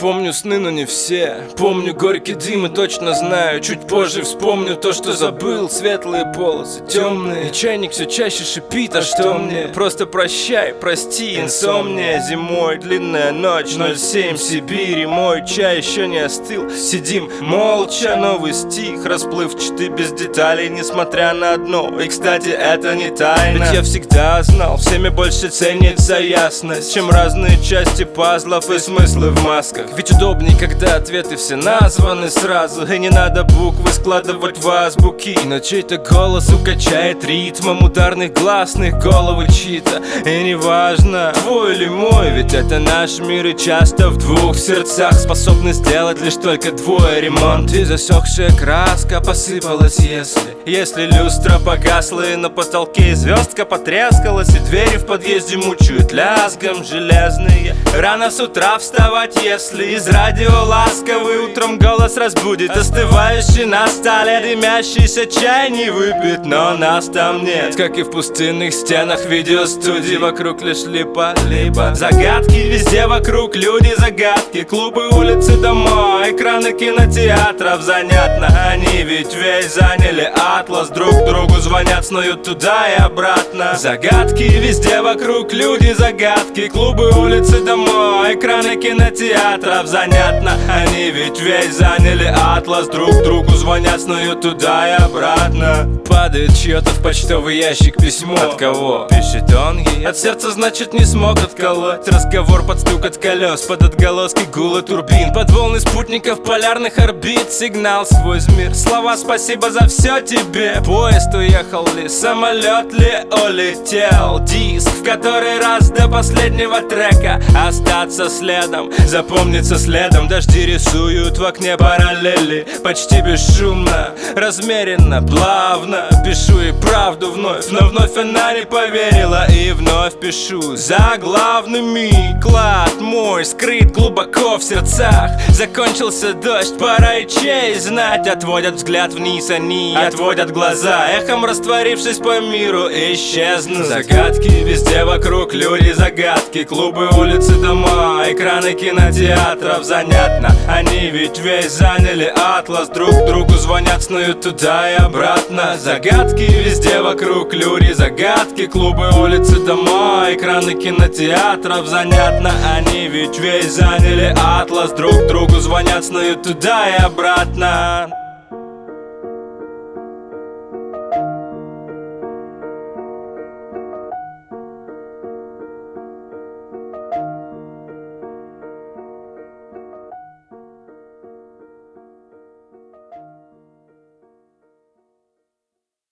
Помню сны, но не все. Помню горький дым и точно знаю. Чуть позже вспомню то, что забыл. Светлые полосы, темные. И чайник все чаще шипит, а что мне? Просто прощай, прости, инсомния. Зимой длинная ночь, 07 Сибири. Мой чай еще не остыл. Сидим молча, новый стих, расплывчатый без деталей, несмотря на одно. И, кстати, это не тайна. Ведь я всегда знал, всеми больше ценится ясность, чем разные части пазлов и смыслы в масках. Ведь удобней, когда ответы все названы сразу, и не надо буквы складывать в азбуки. Но чей-то голос укачает ритмом ударных гласных головы чьи-то. И неважно, твой или мой, ведь это наш мир, и часто в двух сердцах способны сделать лишь только двое ремонт. И засохшая краска посыпалась, если люстра погасла, и на потолке звездка потрескалась, и двери в подъезде мучают лязгом железные. Рано с утра вставать, если из радио ласковый утром голос разбудит. Остывающий на столе дымящийся чай не выпит, но нас там нет. Как и в пустынных стенах видеостудии, вокруг лишь липа. Загадки везде вокруг, люди загадки. Клубы, улицы, дома, экраны кинотеатров. Занятно, они ведь весь заняли атлас. Друг другу звонят, снуют туда и обратно. Загадки везде вокруг, люди загадки. Клубы, улицы, дома, экраны кинотеатров. Занятно, они ведь весь заняли атлас. Друг другу звонят, снуют туда и обратно. Падает чье-то в почтовый ящик письмо. От кого? Пишет он ей. От сердца, значит, не смог отколоть. Разговор под стук от колес, под отголоски гула турбин, под волны спутников полярных орбит. Сигнал сквозь мир, слова спасибо за все тебе. Поезд уехал ли, самолет ли улетел? Диск, в который раз до последнего трека остаться следом, запомниться следом. Дожди рисуют в окне параллели, почти бесшумно, размеренно, плавно. Пишу и правду вновь, но вновь она не поверила. И вновь пишу заглавными. Клад мой скрыт глубоко в сердцах. Закончился дождь, пора и честь знать. Отводят взгляд вниз, они отводят глаза, эхом растворившись по миру, исчезнут. Загадки везде вокруг, люди загадки. Клубы, улицы, дома, экраны кинотеатров. Занятно, они ведь весь заняли атлас. Друг другу звонят, снуют туда и обратно. Загадки везде вокруг, люди загадки. Клубы, улицы, дома, экраны кинотеатров. Занятно, они ведь весь заняли атлас. Друг другу звонят, снуют туда и обратно.